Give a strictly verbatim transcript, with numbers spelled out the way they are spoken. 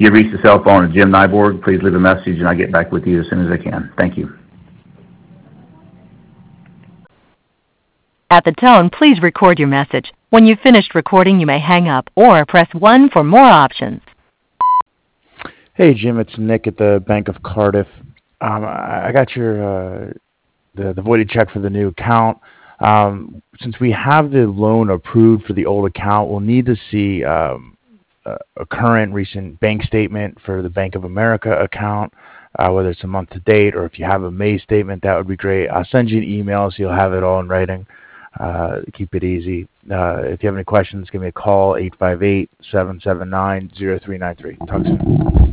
You reach the cell phone of Jim Nyborg. Please leave a message, and I'll get back with you as soon as I can. Thank you. At the tone, please record your message. When you've finished recording, you may hang up or press one for more options. Hey, Jim, it's Nick at the Bank of Cardiff. Um, I got your uh, the, the voided check for the new account. Um, since we have the loan approved for the old account, we'll need to see um, a, a current recent bank statement for the Bank of America account, uh, whether it's a month to date or if you have a May statement, that would be great. I'll send you an email so you'll have it all in writing. Uh, keep it easy. Uh, if you have any questions, give me a call, eight five eight, seven seven nine, zero three nine three. Talk soon.